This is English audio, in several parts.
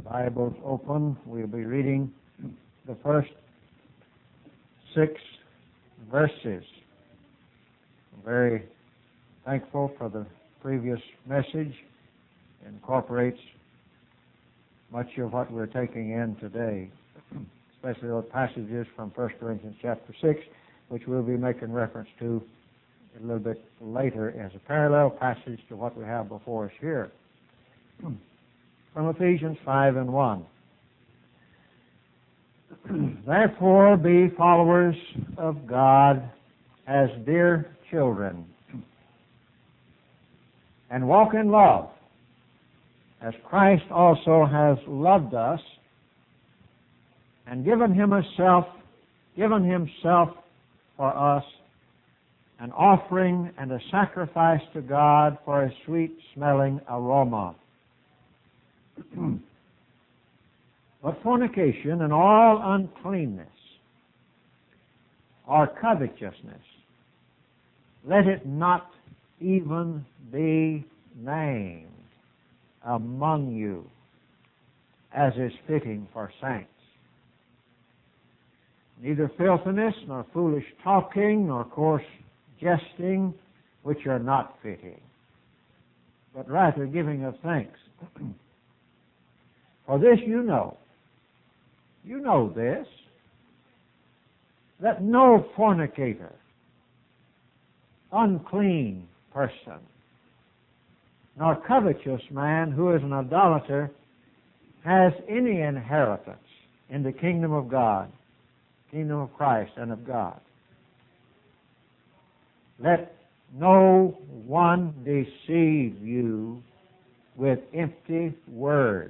Bibles open, we'll be reading the first 6 verses. I'm very thankful for the previous message. It incorporates much of what we're taking in today, especially those passages from 1 Corinthians chapter 6, which we'll be making reference to a little bit later as a parallel passage to what we have before us here. From Ephesians 5 and 1. Therefore be followers of God as dear children, and walk in love, as Christ also has loved us and given himself for us, an offering and a sacrifice to God for a sweet-smelling aroma. But fornication and all uncleanness or covetousness, let it not even be named among you, as is fitting for saints. Neither filthiness, nor foolish talking, nor coarse jesting, which are not fitting, but rather giving of thanks. For this you know this, that no fornicator, unclean person, nor covetous man who is an idolater has any inheritance in the kingdom of God, kingdom of Christ and of God. Let no one deceive you with empty words.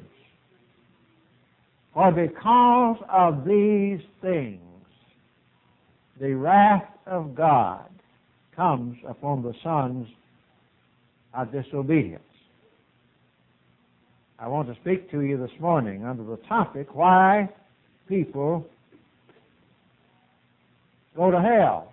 For because of these things, the wrath of God comes upon the sons of disobedience. I want to speak to you this morning under the topic, why people go to hell.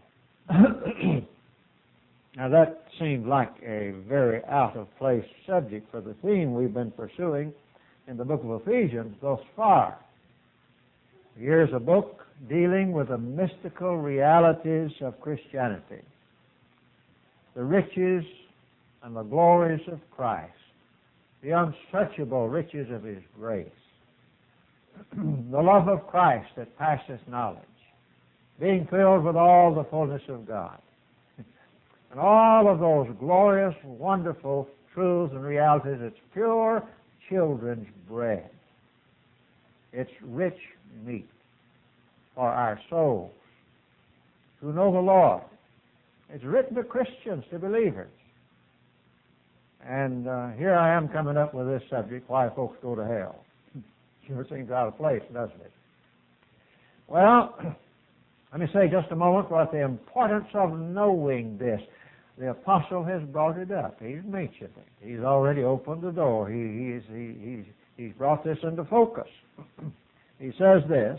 Now that seemed like a very out-of-place subject for the theme we've been pursuing in the book of Ephesians thus far. Here's a book dealing with the mystical realities of Christianity, the riches and the glories of Christ, the unsearchable riches of His grace, the love of Christ that passeth knowledge, being filled with all the fullness of God, and all of those glorious, wonderful truths and realities. It's pure children's bread. It's rich meat for our souls who know the Lord. It's written to Christians, to believers. And here I am coming up with this subject, why folks go to hell. Sure seems out of place, doesn't it? Well, let me say just a moment what the importance of knowing this. The apostle has brought it up. He's mentioned it. He's already opened the door. He's brought this into focus. He says this,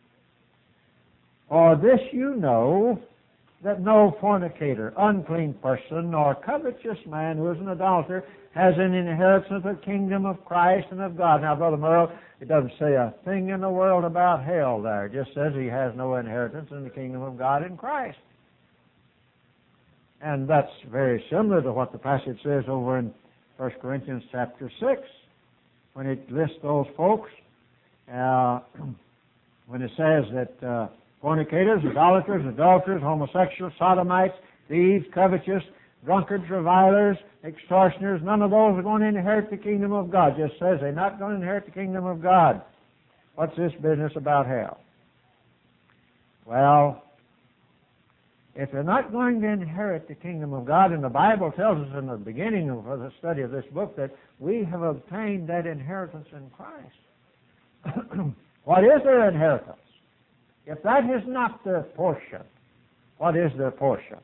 for this you know, that no fornicator, unclean person, nor covetous man who is an idolater has an inheritance of the kingdom of Christ and of God. Now, Brother Merle, it doesn't say a thing in the world about hell there. It just says he has no inheritance in the kingdom of God in Christ. And that's very similar to what the passage says over in 1 Corinthians chapter 6, when it lists those folks, when it says that fornicators, idolaters, adulterers, homosexuals, sodomites, thieves, covetous, drunkards, revilers, extortioners, none of those are going to inherit the kingdom of God. Just says they're not going to inherit the kingdom of God. What's this business about hell? Well, if they're not going to inherit the kingdom of God, and the Bible tells us in the beginning of the study of this book that we have obtained that inheritance in Christ. What is their inheritance? If that is not their portion, what is their portion?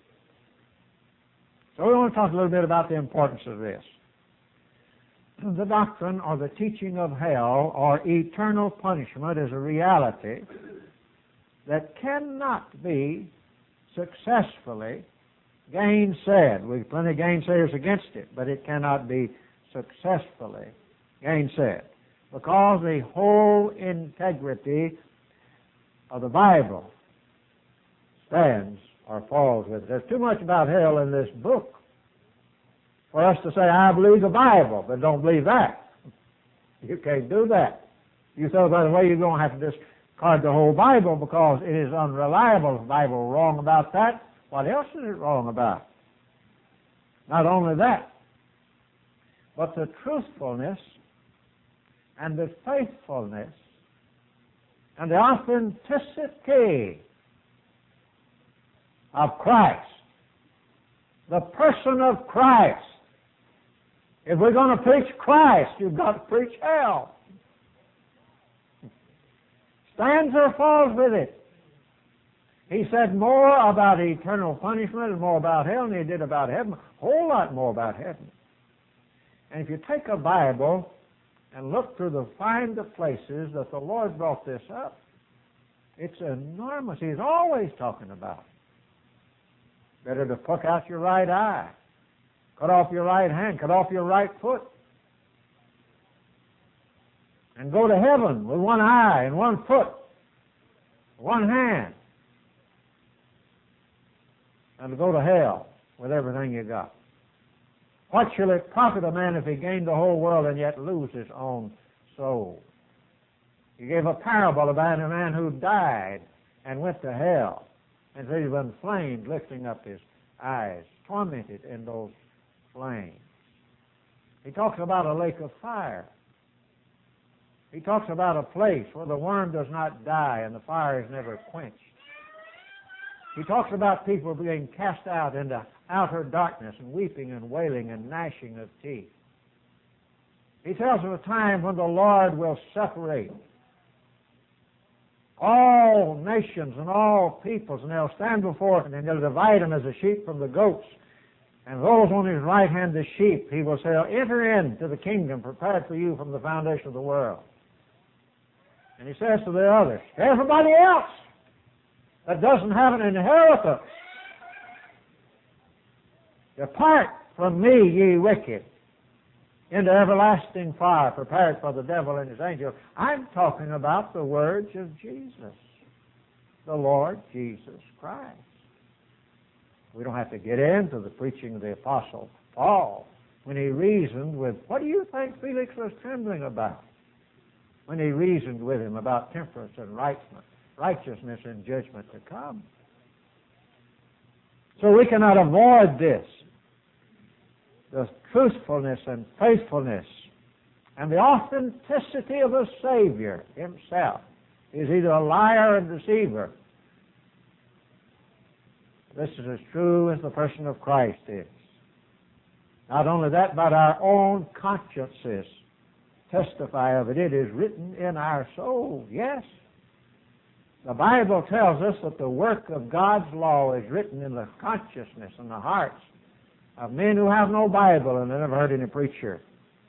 So we want to talk a little bit about the importance of this. The doctrine or the teaching of hell or eternal punishment is a reality that cannot be successfully gainsaid. We've plenty of gainsayers against it, but it cannot be successfully gainsaid. because the whole integrity of the Bible stands or falls with it. There's too much about hell in this book for us to say, I believe the Bible, but don't believe that. You can't do that. You say, by the way, you're going to have to discard the whole Bible because it is unreliable. If the Bible is wrong about that, what else is it wrong about? Not only that, but the truthfulness and the faithfulness and the authenticity of Christ, the person of Christ. If we're going to preach Christ, you've got to preach hell. Stands or falls with it. He said more about eternal punishment and more about hell than he did about heaven. A whole lot more about heaven. And if you take a Bible and look through find the places that the Lord brought this up, it's enormous. He's always talking about it. Better to pluck out your right eye, cut off your right hand, cut off your right foot, and go to heaven with one eye and one foot, one hand, and to go to hell with everything you got. What shall it profit a man if he gained the whole world and yet lose his own soul? He gave a parable about a man who died and went to hell, and said he was in flames lifting up his eyes, tormented in those flames. He talks about a lake of fire. He talks about a place where the worm does not die and the fire is never quenched. He talks about people being cast out into outer darkness and weeping and wailing and gnashing of teeth. He tells of a time when the Lord will separate all nations and all peoples, and they'll stand before him, and they'll divide them as the sheep from the goats. And those on his right hand, the sheep, he will say, enter into the kingdom prepared for you from the foundation of the world. And he says to the others, everybody else that doesn't have an inheritance, depart from me, ye wicked, into everlasting fire prepared for the devil and his angels. I'm talking about the words of Jesus, the Lord Jesus Christ. We don't have to get into the preaching of the Apostle Paul when he reasoned with, what do you think Felix was trembling about? When he reasoned with him about temperance and righteousness and judgment to come. So we cannot avoid this. The truthfulness and faithfulness and the authenticity of the Savior himself is either a liar or a deceiver. This is as true as the person of Christ is. Not only that, but our own consciences testify of it. It is written in our soul. Yes. The Bible tells us that the work of God's law is written in the consciousness and the hearts of men who have no Bible and have never heard any preacher.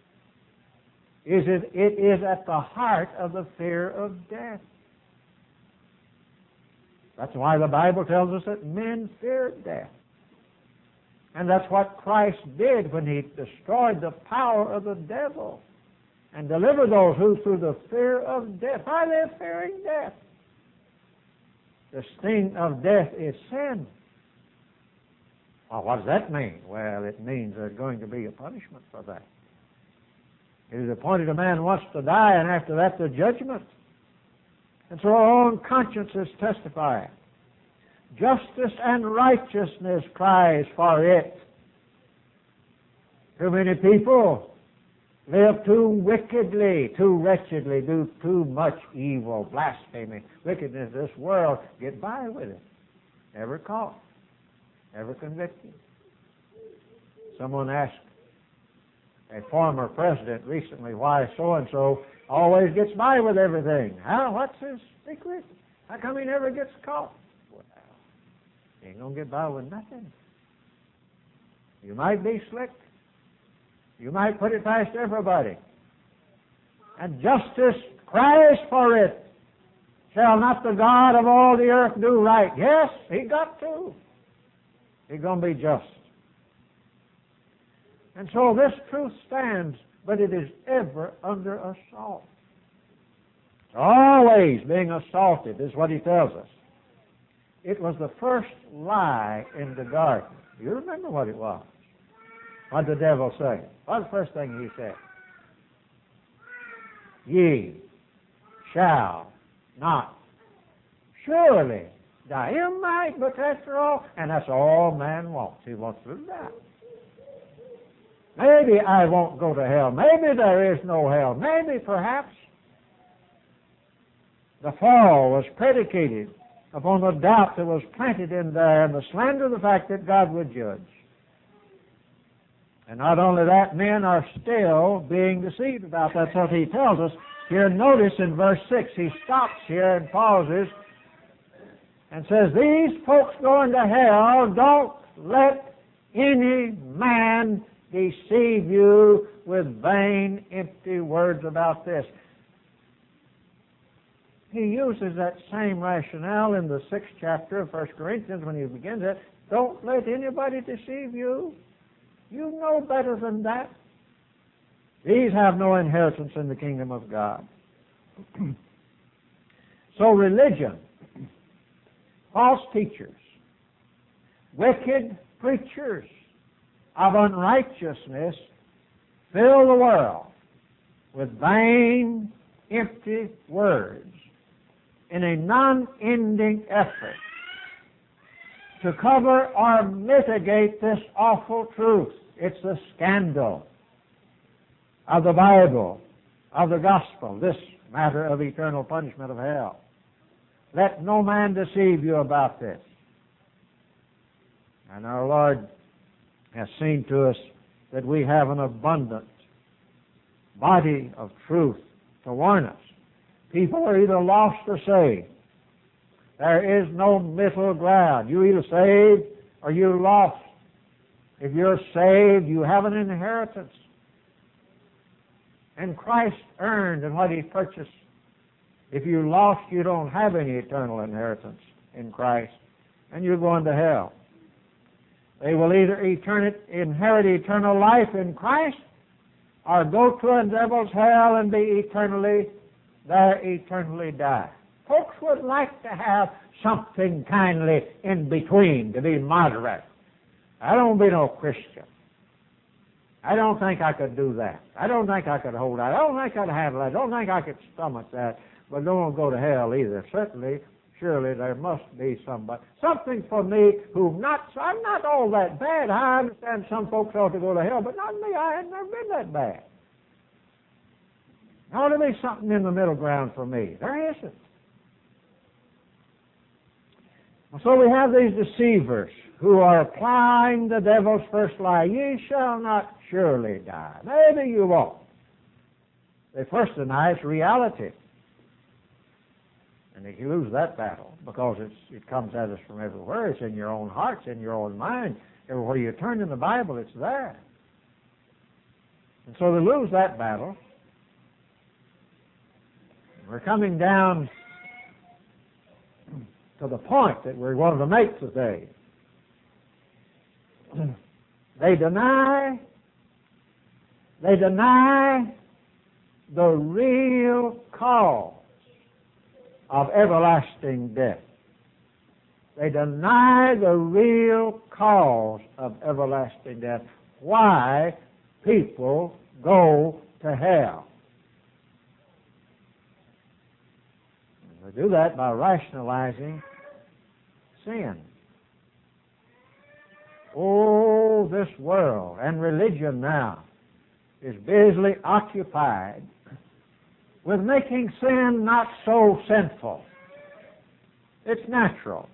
It is at the heart of the fear of death. That's why the Bible tells us that men fear death. And that's what Christ did when he destroyed the power of the devil and delivered those who through the fear of death. Why are they fearing death? The sting of death is sin. Well, what does that mean? Well, it means there's going to be a punishment for that. It is appointed a man wants to die, and after that the judgment. And so our own consciences testify. Justice and righteousness cries for it. Too many people live too wickedly, too wretchedly, do too much evil, blasphemy, wickedness in this world, get by with it. Never caught, never convicted. Someone asked a former president recently why so-and-so always gets by with everything. What's his secret? How come he never gets caught? Well, he ain't going to get by with nothing. You might be slick. You might put it past everybody. And justice cries for it. Shall not the God of all the earth do right? Yes, he got to. He's going to be just. And so this truth stands but it is ever under assault. It's always being assaulted, is what he tells us. It was the first lie in the garden. Do you remember what it was? What did the devil say? What was the first thing he said? Ye shall not surely die. You might, but after all, and that's all man wants. He wants to die. Maybe I won't go to hell. Maybe there is no hell. Maybe, perhaps, the fall was predicated upon the doubt that was planted in there and the slander of the fact that God would judge. And not only that, men are still being deceived about that. That's what he tells us. Here, notice in verse 6, he stops here and pauses and says, these folks going to hell, don't let any man deceive you with vain, empty words about this. He uses that same rationale in the 6th chapter of 1 Corinthians when he begins it. Don't let anybody deceive you. You know better than that. These have no inheritance in the kingdom of God. So religion, false teachers, wicked preachers of unrighteousness fill the world with vain, empty words in a non-ending effort to cover or mitigate this awful truth. It's the scandal of the Bible, of the gospel, this matter of eternal punishment of hell. Let no man deceive you about this. And our Lord has seen to us that we have an abundant body of truth to warn us. People are either lost or saved. There is no middle ground. You either saved or you're lost. If you're saved, you have an inheritance. And Christ earned and what He purchased. If you're lost, you don't have any eternal inheritance in Christ, and you're going to hell. They will either inherit eternal life in Christ or go to a devil's hell and be eternally die. Folks would like to have something kindly in between, to be moderate. I don't be no Christian. I don't think I could do that. I don't think I could hold that. I don't think I'd handle that. I don't think I could stomach that. But don't go to hell either. Certainly, surely there must be something for me I'm not all that bad. I understand some folks ought to go to hell, but not me. I had never been that bad. There ought to be something in the middle ground for me. There isn't. So we have these deceivers who are applying the devil's first lie. Ye shall not surely die. Maybe you won't. They first deny its reality. And if you lose that battle, because it comes at us from everywhere, it's in your own heart, it's in your own mind. Everywhere you turn in the Bible, it's there. And so they lose that battle. We're coming down to the point that we're going to make today. They deny the real cause of everlasting death. They deny the real cause of everlasting death. Why people go to hell. They do that by rationalizing sin. Oh, this world and religion now is busily occupied with making sin not so sinful. It's natural.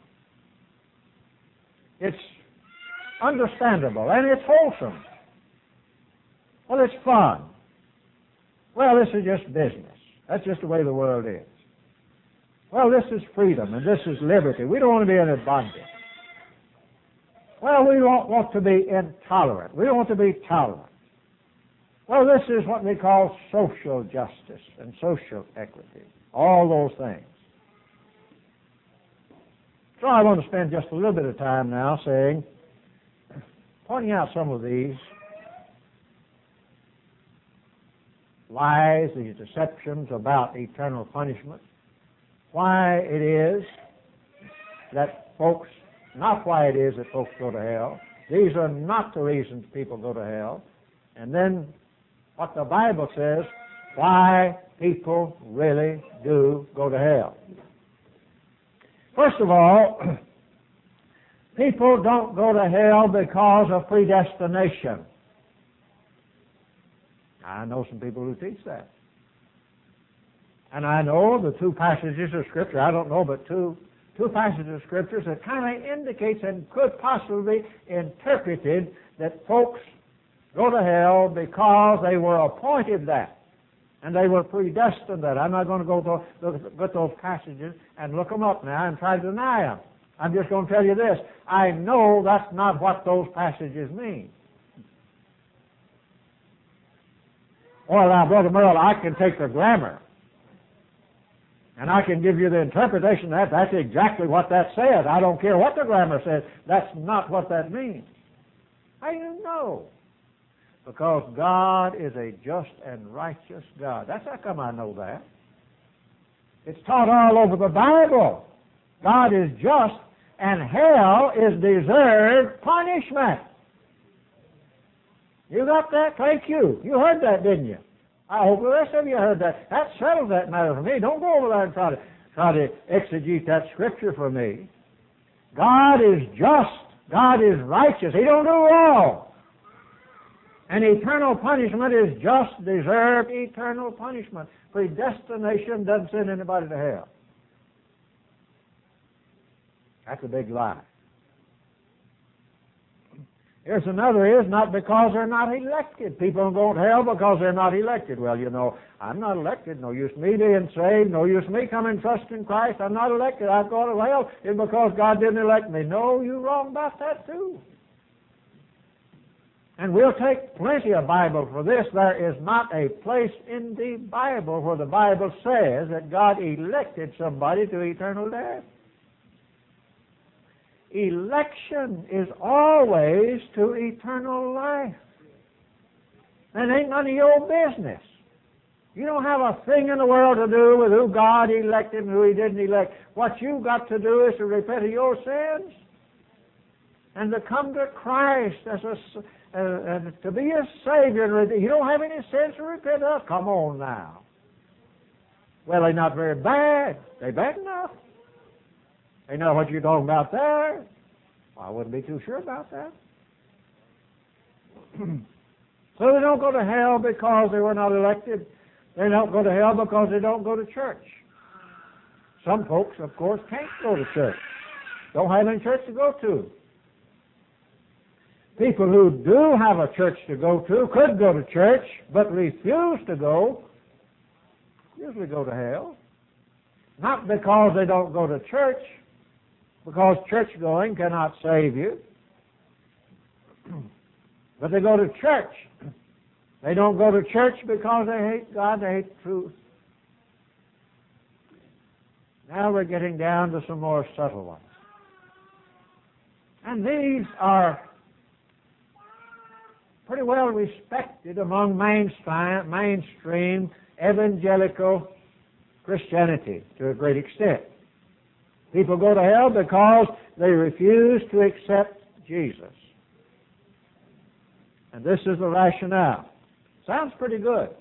It's understandable, and it's wholesome. Well, it's fun. Well, this is just business. That's just the way the world is. Well, this is freedom, and this is liberty. We don't want to be in bondage. Well, we don't want to be intolerant. We don't want to be tolerant. Well, this is what we call social justice and social equity. All those things. So I want to spend just a little bit of time now pointing out some of these lies, these deceptions about eternal punishment. Why it is that folks, not why it is that folks go to hell. These are not the reasons people go to hell. And then what the Bible says, why people really do go to hell. First of all, people don't go to hell because of predestination. I know some people who teach that. And I know the two passages of Scripture, I don't know, but two passages of Scriptures that kind of indicates and could possibly be interpreted that folks go to hell because they were appointed that. And they were predestined that. I'm not going to go look at those passages and look them up now and try to deny them. I'm just going to tell you this. I know that's not what those passages mean. Well, now, Brother Merle, I can take the grammar and I can give you the interpretation of that. That's exactly what that says. I don't care what the grammar says. That's not what that means. How do you know? Because God is a just and righteous God. That's how come I know that. It's taught all over the Bible. God is just, and hell is deserved punishment. You got that? Thank you. You heard that, didn't you? I hope the rest of you heard that. That settles that matter for me. Don't go over there and try to exegete that Scripture for me. God is just. God is righteous. He don't do wrong. And eternal punishment is just deserved eternal punishment. Predestination doesn't send anybody to hell. That's a big lie. Here's another is not because they're not elected. People don't go to hell because they're not elected. Well, you know, I'm not elected. No use me being saved. No use me coming trusting Christ. I'm not elected. I've gone to hell. It's because God didn't elect me. No, you're wrong about that too. And we'll take plenty of Bible for this. There is not a place in the Bible where the Bible says that God elected somebody to eternal death. Election is always to eternal life. And ain't none of your business. You don't have a thing in the world to do with who God elected and who He didn't elect. What you've got to do is to repent of your sins and to come to Christ as to be a Savior. You don't have any sins to repent of? Come on now. Well, they're not very bad. They're bad enough. They know what you're talking about there. Well, I wouldn't be too sure about that. So they don't go to hell because they were not elected. They don't go to hell because they don't go to church. Some folks, of course, can't go to church. Don't have any church to go to. People who do have a church to go to could go to church, but refuse to go, usually go to hell. Not because they don't go to church, because church going cannot save you. But they go to church. They don't go to church because they hate God, they hate truth. Now we're getting down to some more subtle ones. And these are pretty well respected among mainstream evangelical Christianity to a great extent. People go to hell because they refuse to accept Jesus. And this is the rationale. Sounds pretty good.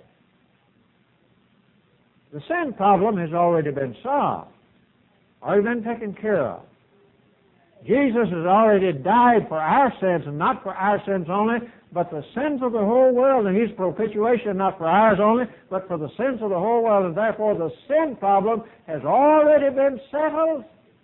The sin problem has already been solved, already been taken care of. Jesus has already died for our sins, and not for our sins only, but the sins of the whole world, and His propitiation not for ours only, but for the sins of the whole world, and therefore the sin problem has already been settled.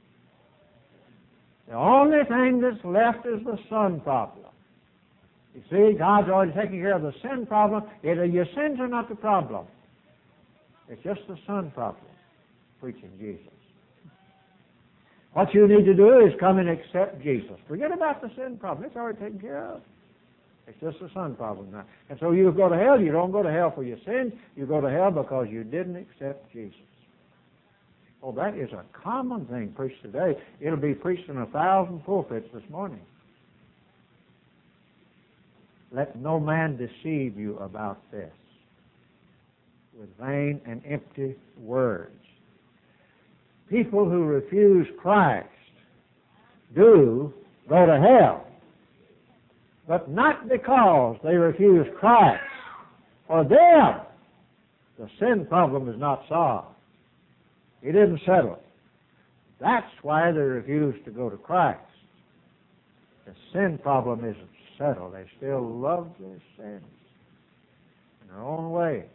The only thing that's left is the son problem. You see, God's already taken care of the sin problem. Your sins are not the problem. It's just the son problem, preaching Jesus. What you need to do is come and accept Jesus. Forget about the sin problem. It's already taken care of. It's just the son problem now. And so you go to hell. You don't go to hell for your sins. You go to hell because you didn't accept Jesus. Oh, that is a common thing preached today. It'll be preached in 1,000 pulpits this morning. Let no man deceive you about this. with vain and empty words. People who refuse Christ do go to hell, but not because they refuse Christ. For them, the sin problem is not solved. He didn't settle it. That's why they refuse to go to Christ. The sin problem isn't settled. They still love their sins in their own way.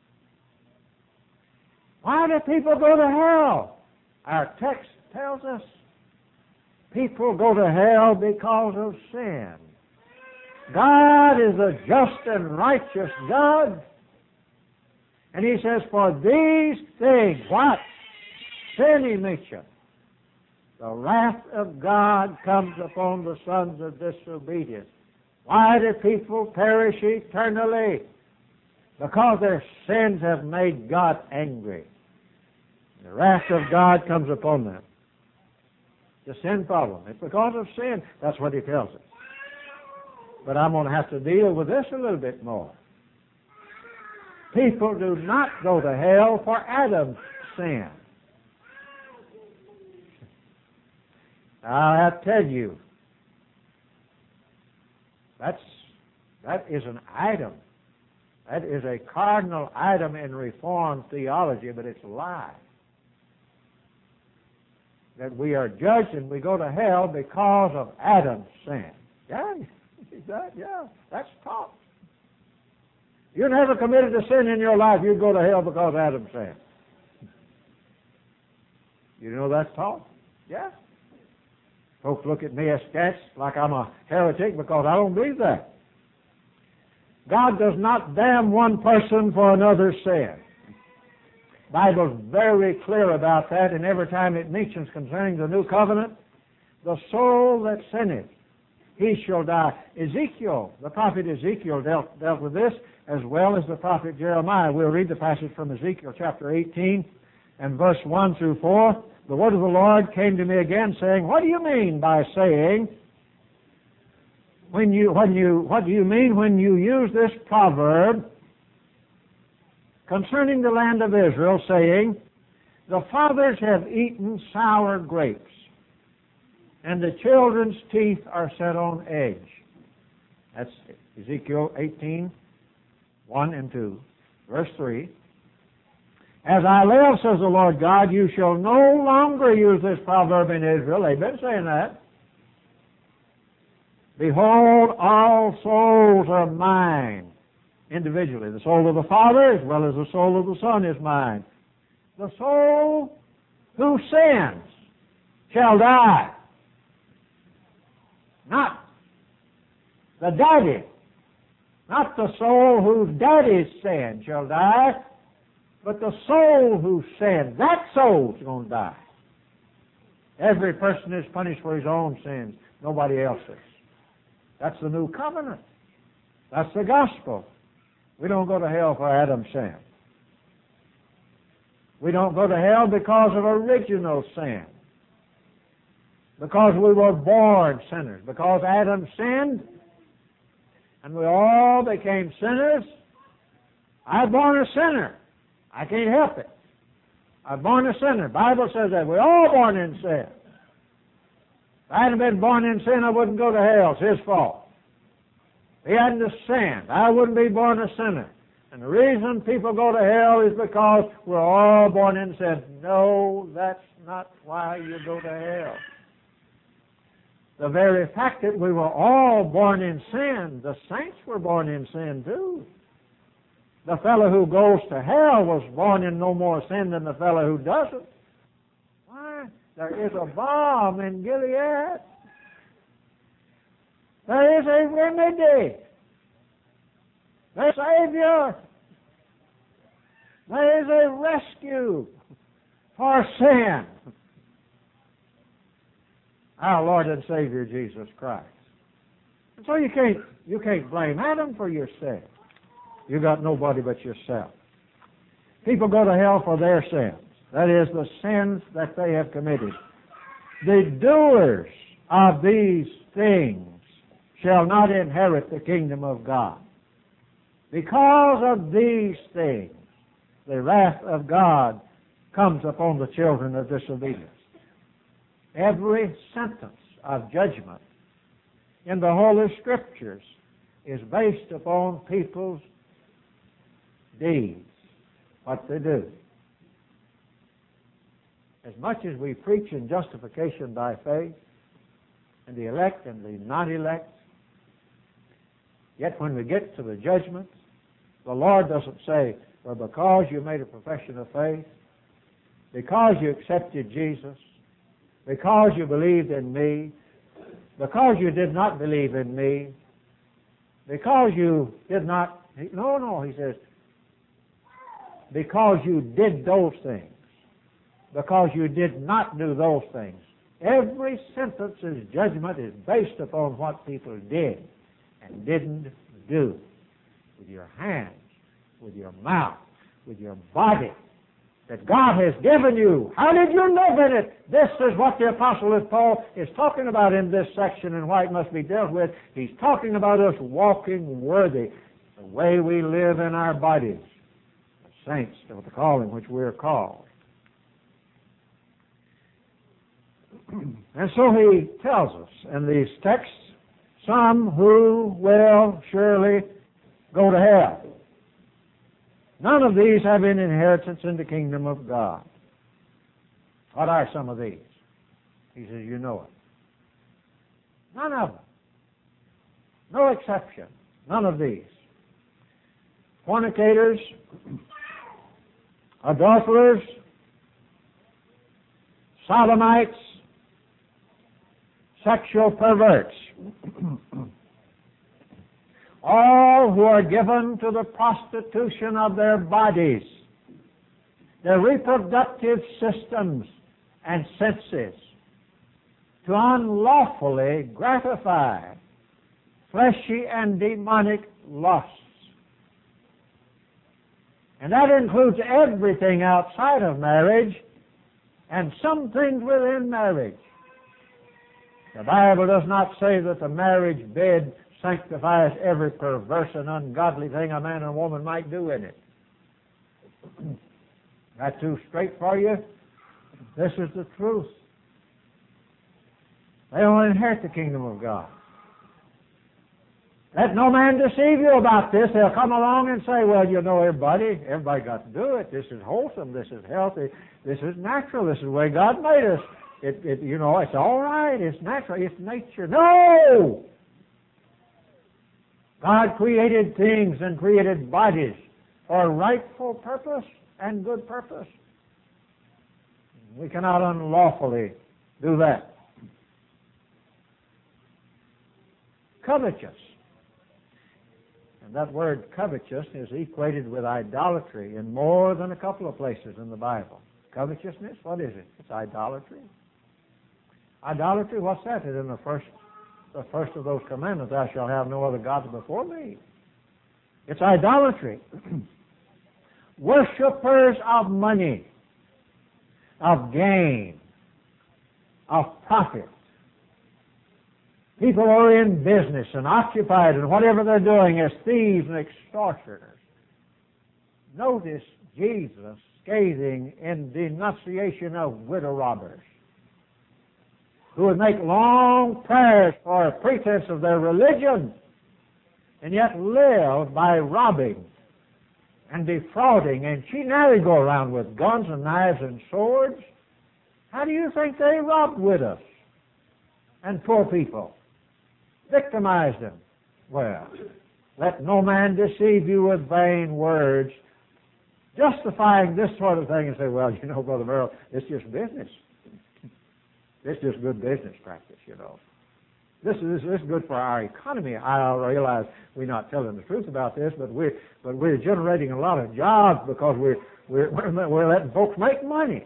Why do people go to hell? Our text tells us people go to hell because of sin. God is a just and righteous God. And He says, for these things, what? Sin, He mentioned. The wrath of God comes upon the sons of disobedience. Why do people perish eternally? Because their sins have made God angry. The wrath of God comes upon them. The sin problem. It's because of sin. That's what He tells us. But I'm going to have to deal with this a little bit more. People do not go to hell for Adam's sin. I have to tell you, that is an item. That is a cardinal item in Reformed theology, but it's a lie. That we are judged and we go to hell because of Adam's sin. Yeah, that's taught. You never committed a sin in your life, you'd go to hell because of Adam's sin. You know that's taught? Yeah. Folks look at me askance like I'm a heretic because I don't believe that. God does not damn one person for another's sin. The Bible's very clear about that, and every time it mentions concerning the new covenant, the soul that sinneth, he shall die. Ezekiel, the prophet Ezekiel dealt with this as well as the prophet Jeremiah. We'll read the passage from Ezekiel chapter 18 and verse 1 through 4. The word of the Lord came to me again, saying, what do you mean by saying, what do you mean when you use this proverb concerning the land of Israel, saying, the fathers have eaten sour grapes, and the children's teeth are set on edge. That's Ezekiel 18, 1 and 2. Verse 3. As I live, says the Lord God, you shall no longer use this proverb in Israel. They've been saying that. Behold, all souls are mine. Individually, the soul of the Father as well as the soul of the Son is mine. The soul who sins shall die. Not the daddy. Not the soul whose daddy's sin shall die, but the soul who sinned. That soul's going to die. Every person is punished for his own sins, nobody else's. That's the new covenant. That's the gospel. We don't go to hell for Adam's sin. We don't go to hell because of original sin. Because we were born sinners. Because Adam sinned and we all became sinners. I'm born a sinner. I can't help it. I'm born a sinner. The Bible says that. We're all born in sin. If I hadn't been born in sin, I wouldn't go to hell. It's his fault. If he hadn't sinned, I wouldn't be born a sinner. And the reason people go to hell is because we're all born in sin. No, that's not why you go to hell. The very fact that we were all born in sin, the saints were born in sin too. The fellow who goes to hell was born in no more sin than the fellow who doesn't. Why? There is a balm in Gilead. There is a remedy. There's a Savior. There is a rescue for sin. Our Lord and Savior Jesus Christ. And so you can't blame Adam for your sin. You got nobody but yourself. People go to hell for their sins. That is, the sins that they have committed. The doers of these things shall not inherit the kingdom of God. Because of these things, the wrath of God comes upon the children of disobedience. Every sentence of judgment in the Holy Scriptures is based upon people's deeds, what they do. As much as we preach in justification by faith, and the elect and the not elect, yet when we get to the judgment, the Lord doesn't say, well, because you made a profession of faith, because you accepted Jesus, because you believed in me, because you did not believe in me, because you did not... No, he says, because you did those things, because you did not do those things. Every sentence's judgment is based upon what people did and didn't do with your hands, with your mouth, with your body that God has given you. How did you live in it? This is what the Apostle Paul is talking about in this section and why it must be dealt with. He's talking about us walking worthy, the way we live in our bodies, the saints of the calling which we are called. And so he tells us in these texts, some who will surely go to hell. None of these have any inheritance in the kingdom of God. What are some of these? He says, you know it. None of them. No exception. None of these. Fornicators, adulterers, sodomites, sexual perverts, all who are given to the prostitution of their bodies, their reproductive systems and senses, to unlawfully gratify fleshy and demonic lusts. And that includes everything outside of marriage and some things within marriage. The Bible does not say that the marriage bed sanctifies every perverse and ungodly thing a man and woman might do in it. That too straight for you? This is the truth. They don't inherit the kingdom of God. Let no man deceive you about this. They'll come along and say, well, you know, everybody got to do it. This is wholesome. This is healthy. This is natural. This is the way God made us. You know, it's all right. It's natural. It's nature. No! God created things and created bodies for rightful purpose and good purpose. We cannot unlawfully do that. Covetous. And that word covetous is equated with idolatry in more than a couple of places in the Bible. Covetousness, what is it? It's idolatry. Idolatry, what's that? It's in the first of those commandments, thou shalt have no other gods before me. It's idolatry. Worshippers of money, of gain, of profit. People are in business and occupied in whatever they're doing as thieves and extortioners. Notice Jesus scathing in denunciation of widow robbers, who would make long prayers for a pretense of their religion and yet live by robbing and defrauding and cheating. Now they go around with guns and knives and swords. How do you think they robbed widows and poor people? Victimized them. Well, let no man deceive you with vain words, justifying this sort of thing and say, well, you know, Brother Merrill, it's just business. It's just good business practice, you know. This is good for our economy. I realize we're not telling the truth about this, but we're generating a lot of jobs because we're letting folks make money.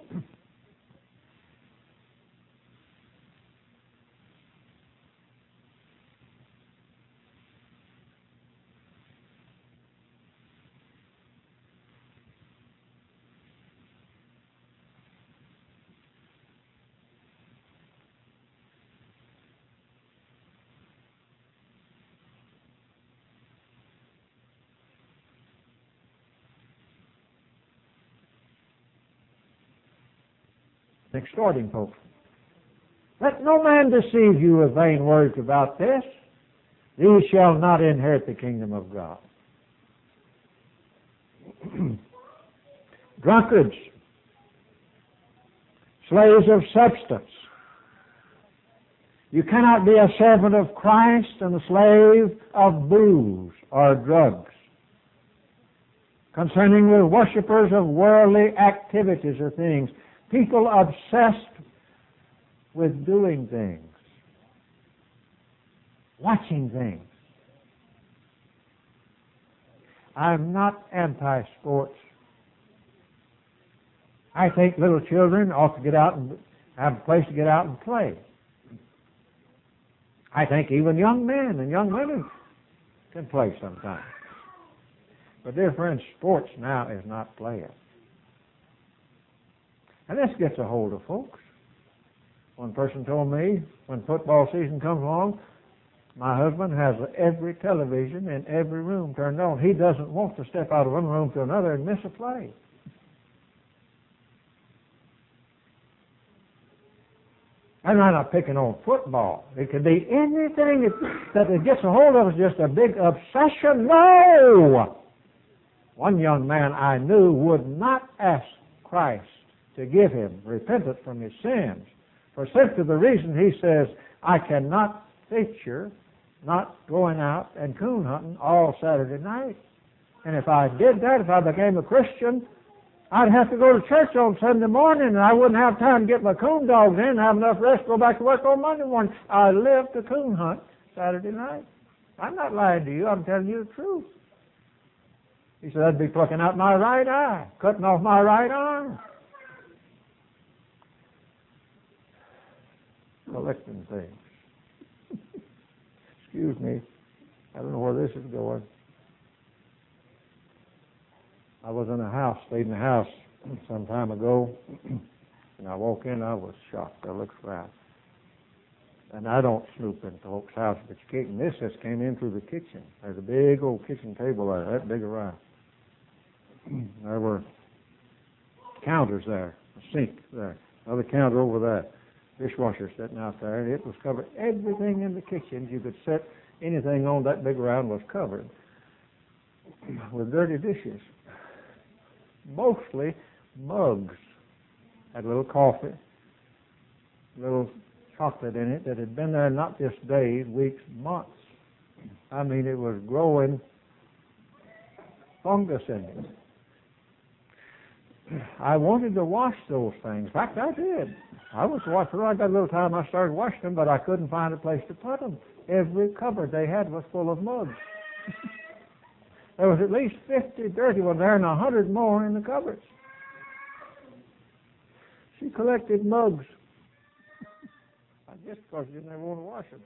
exhorting folks. Let no man deceive you with vain words about this. These shall not inherit the kingdom of God. Drunkards, slaves of substance. You cannot be a servant of Christ and a slave of booze or drugs. Concerning the worshippers of worldly activities or things, people obsessed with doing things, watching things. I'm not anti-sports. I think little children ought to get out and have a place to get out and play. I think even young men and young women can play sometimes. But dear friends, sports now is not playing. And this gets a hold of folks. One person told me when football season comes along, my husband has every television in every room turned on. He doesn't want to step out of one room to another and miss a play. I'm not picking on football. It could be anything that it gets a hold of is just a big obsession. No! One young man I knew would not ask Christ to give him repentance from his sins for simply the reason he says, I cannot picture not going out and coon hunting all Saturday night. And if I did that, if I became a Christian, I'd have to go to church on Sunday morning, and I wouldn't have time to get my coon dogs in, have enough rest to go back to work on Monday morning. I live to coon hunt Saturday night. I'm not lying to you. I'm telling you the truth. He said, I'd be plucking out my right eye, cutting off my right arm. Collecting things. Excuse me. I don't know where this is going. I was in a house, stayed in a house some time ago, and I walked in, I was shocked. I looked around. And I don't snoop into folks' house, but you can't. And this just came in through the kitchen. There's a big old kitchen table there, that big around. There were counters there, a sink there, another counter over there, dishwasher sitting out there, and it was covered. Everything in the kitchen you could set anything on that big around was covered with dirty dishes. Mostly mugs. Had a little coffee, a little chocolate in it that had been there not just days, weeks, months. I mean, it was growing fungus in it. I wanted to wash those things. In fact, I did. I was washing. I got a little time. I started washing them, but I couldn't find a place to put them. Every cupboard they had was full of mugs. There was at least 50 dirty ones there and 100 more in the cupboards. She collected mugs. I guess because she didn't ever want to wash them.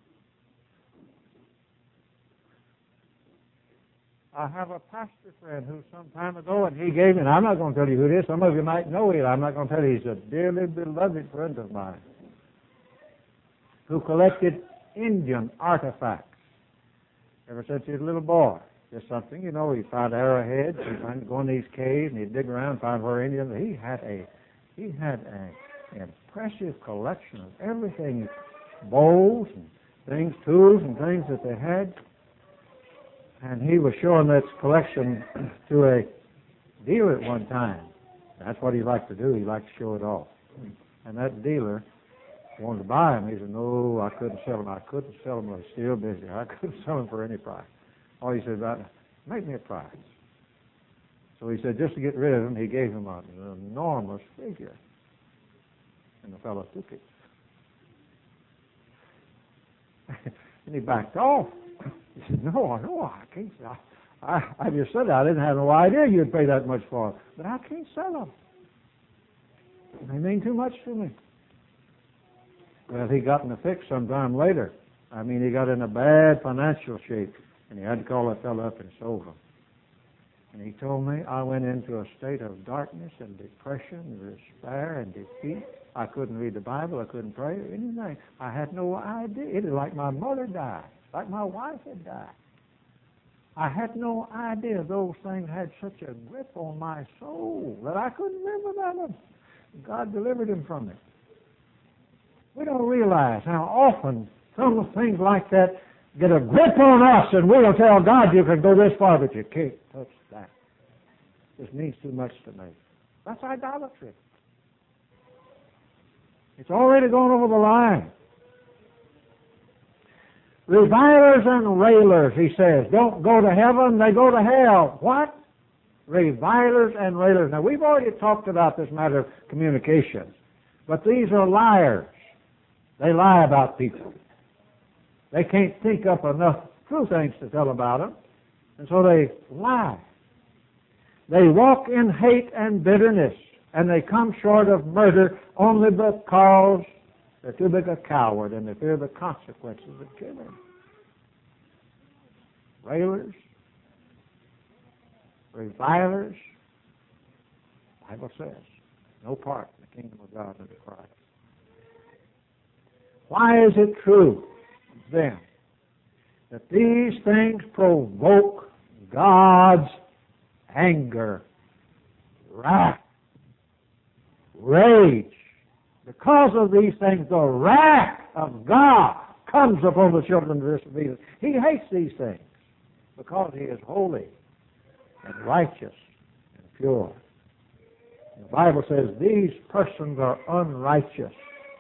I have a pastor friend who some time ago, and he gave me, and I'm not going to tell you who it is. Some of you might know it. I'm not going to tell you. He's a dearly beloved friend of mine who collected Indian artifacts ever since he was a little boy. Just something, you know, he found arrowheads, he'd find go in these caves, and he'd dig around, find where Indians. He had an impressive collection of everything, bowls and things, tools and things that they had. And he was showing that collection to a dealer at one time. That's what he liked to do. He liked to show it off. And that dealer wanted to buy them. He said, no, I couldn't sell them. I couldn't sell them. I was still busy. I couldn't sell them for any price. Oh, he said, make me a price. So he said, just to get rid of them, he gave him an enormous figure. And the fellow took it. And he backed off. He said, no, I can't sell. I just said I didn't have no idea you'd pay that much for them. But I can't sell them. They mean too much to me. Well, he got in a fix sometime later. I mean, he got in a bad financial shape. And he had to call that fellow up and sold them. And he told me I went into a state of darkness and depression and despair and defeat. I couldn't read the Bible. I couldn't pray or anything. I had no idea. It was like my mother died, like my wife had died. I had no idea those things had such a grip on my soul that I couldn't live without them. God delivered him from it. We don't realize how often some things like that get a grip on us, and we'll tell God you can go this far, but you can't touch that. This means too much to me. That's idolatry. It's already gone over the line. Revilers and railers, he says, don't go to heaven, they go to hell. What? Revilers and railers. Now, we've already talked about this matter of communication, but these are liars. They lie about people. They can't think up enough true things to tell about them, and so they lie. They walk in hate and bitterness, and they come short of murder only because they're too big a coward and they fear the consequences of killing. Railers, revilers, the Bible says, no part in the kingdom of God under Christ. Why is it true, then, that these things provoke God's anger, wrath, rage? Because of these things, the wrath of God comes upon the children of disobedience. He hates these things because he is holy and righteous and pure. The Bible says these persons are unrighteous.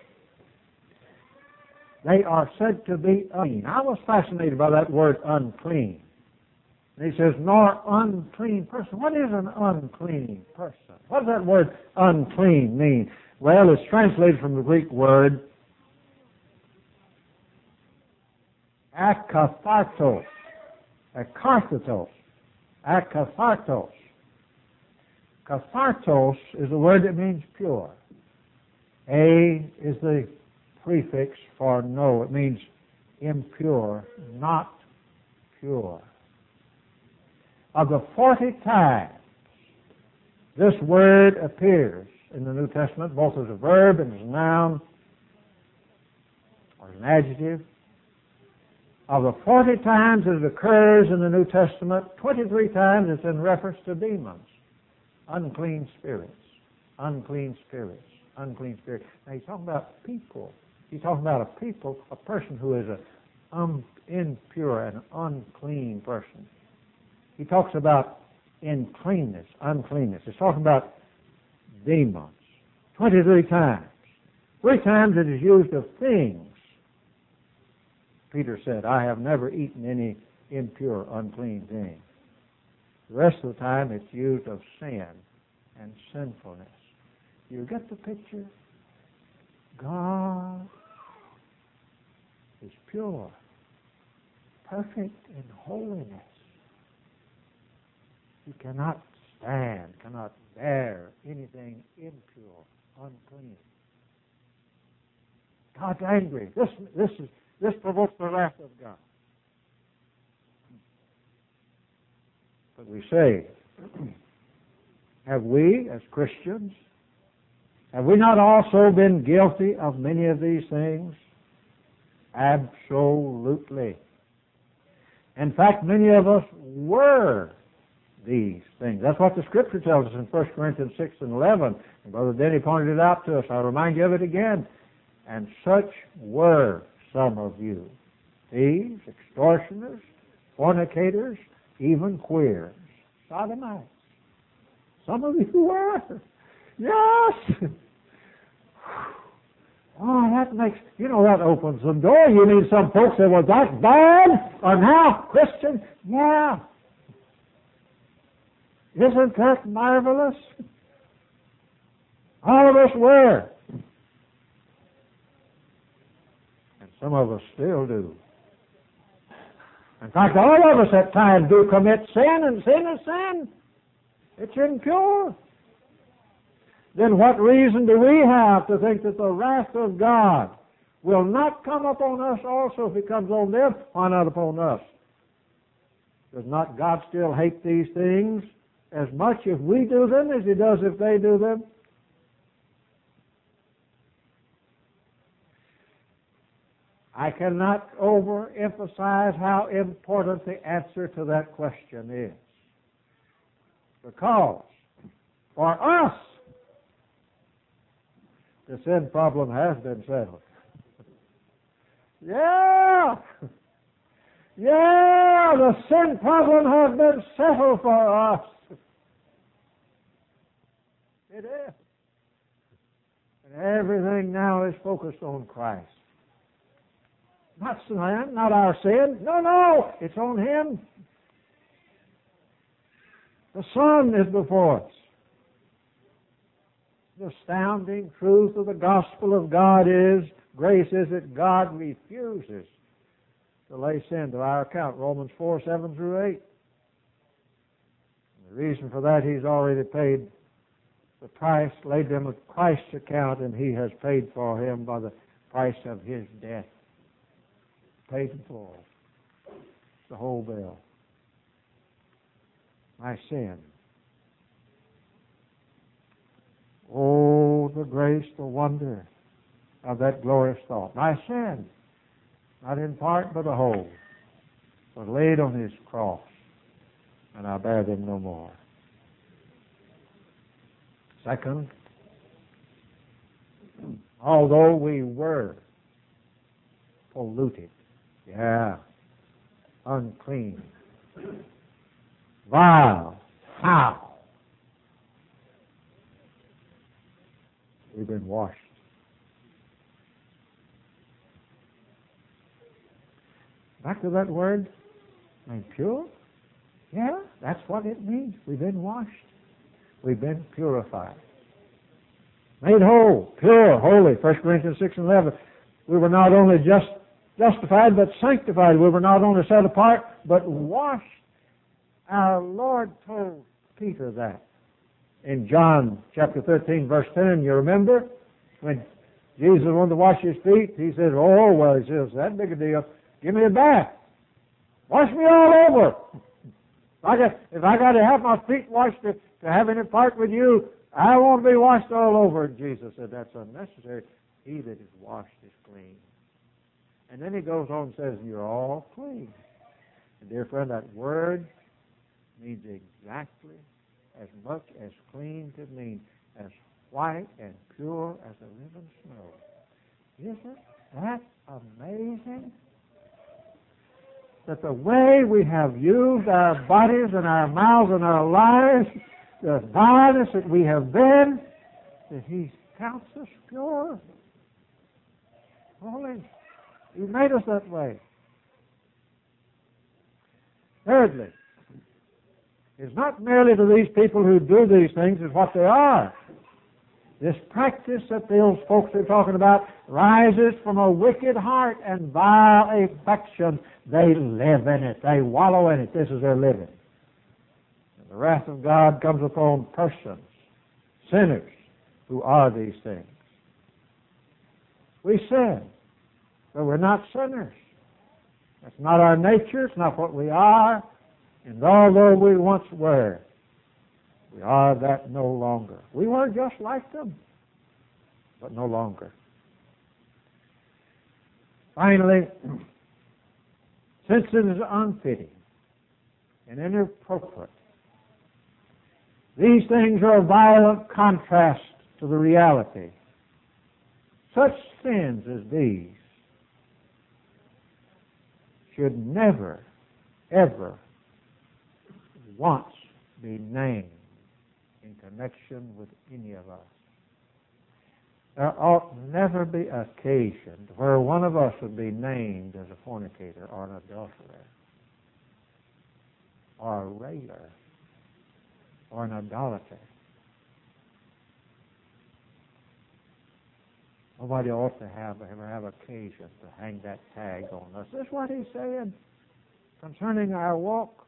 They are said to be unclean. I was fascinated by that word unclean. And he says, nor unclean person. What is an unclean person? What does that word unclean mean? Well, it's translated from the Greek word akathartos. Akathartos. Akathartos. Kathartos is a word that means pure. A is the prefix for no. It means impure, not pure. Of the 40 times this word appears in the New Testament, both as a verb and as a noun, or as an adjective, of the 40 times it occurs in the New Testament, 23 times it's in reference to demons, unclean spirits, unclean spirits, unclean spirits. Now he's talking about people. He's talking about a people, a person who is an impure and unclean person. He talks about uncleanness, uncleanness. He's talking about demons. 23 times. 3 times it is used of things. Peter said, I have never eaten any impure, unclean thing. The rest of the time it's used of sin and sinfulness. You get the picture? God is pure, perfect in holiness. He cannot stand, cannot bear anything impure, unclean. God's angry. This provokes the wrath of God. But we say, have we, as Christians, have we not also been guilty of many of these things? Absolutely. In fact, many of us were these things. That's what the Scripture tells us in 1 Corinthians 6 and 11. And Brother Denny pointed it out to us. I'll remind you of it again. And such were some of you: thieves, extortioners, fornicators, even queers, sodomites. Some of you were. Yes. Oh, that makes, that opens the door. You need some folks that were that bad, or now Christian. Yeah. Isn't that marvelous? All of us were. And some of us still do. In fact, all of us at times do commit sin, and sin is sin. It's impure. Then what reason do we have to think that the wrath of God will not come upon us also if it comes on them? Why not upon us? Does not God still hate these things as much if we do them as He does if they do them? I cannot overemphasize how important the answer to that question is. Because for us, The sin problem has been settled. Yeah! Yeah! The sin problem has been settled for us. It is. And everything now is focused on Christ. Not sin, not our sin. No, it's on Him. The Son is before us. The astounding truth of the gospel of God is, grace is that God refuses to lay sin to our account. Romans 4, 7 through 8. And the reason for that, He's already paid the price, laid them at Christ's account, and He has paid for him by the price of His death. Paid in full. The whole bill. My sin. Oh, the grace, the wonder of that glorious thought. My sin, not in part but the whole, was laid on His cross, and I bear them no more. Second, although we were polluted, unclean, vile, foul, we've been washed. Back to that word, made pure? Yeah, that's what it means. We've been washed. We've been purified. Made whole, pure, holy. 1 Corinthians 6 and 11. We were not only justified, but sanctified. We were not only set apart, but washed. Our Lord told Peter that. In John chapter 13, verse 10, you remember? When Jesus wanted to wash his feet, he said, oh, well, he says, that big a deal. Give me a bath. Wash me all over. If I got to have my feet washed to have any part with you, I won't be washed all over. And Jesus said, that's unnecessary. He that is washed is clean. And then he goes on and says, you're all clean. And dear friend, that word means exactly as much as clean could mean, as white and pure as the living snow. Isn't that amazing? That the way we have used our bodies and our mouths and our lives, the vileness that we have been, that He counts us pure, holy. He made us that way. Thirdly, it's not merely to these people who do these things, it's what they are. This practice that those folks are talking about rises from a wicked heart and vile affection. They live in it. They wallow in it. This is their living. And the wrath of God comes upon persons, sinners, who are these things. We sin, but we're not sinners. That's not our nature. It's not what we are. And although we once were, we are that no longer. We were just like them, but no longer. Finally, since it is unfitting and inappropriate, these things are a violent contrast to the reality. Such sins as these should never, ever once be named in connection with any of us. There ought never be occasion where one of us would be named as a fornicator or an adulterer or a railer or an idolater. Nobody ought to ever have occasion to hang that tag on us. This is what he's saying concerning our walk.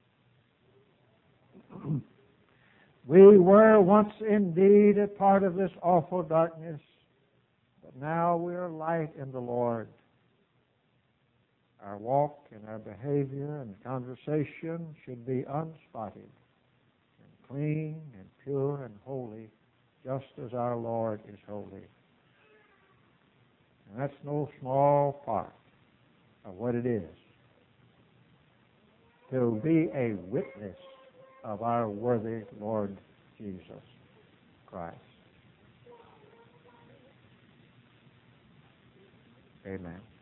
We were once indeed a part of this awful darkness, but now we are light in the Lord. Our walk and our behavior and conversation should be unspotted and clean and pure and holy, just as our Lord is holy. And that's no small part of what it is to be a witness of our worthy Lord Jesus Christ. Amen.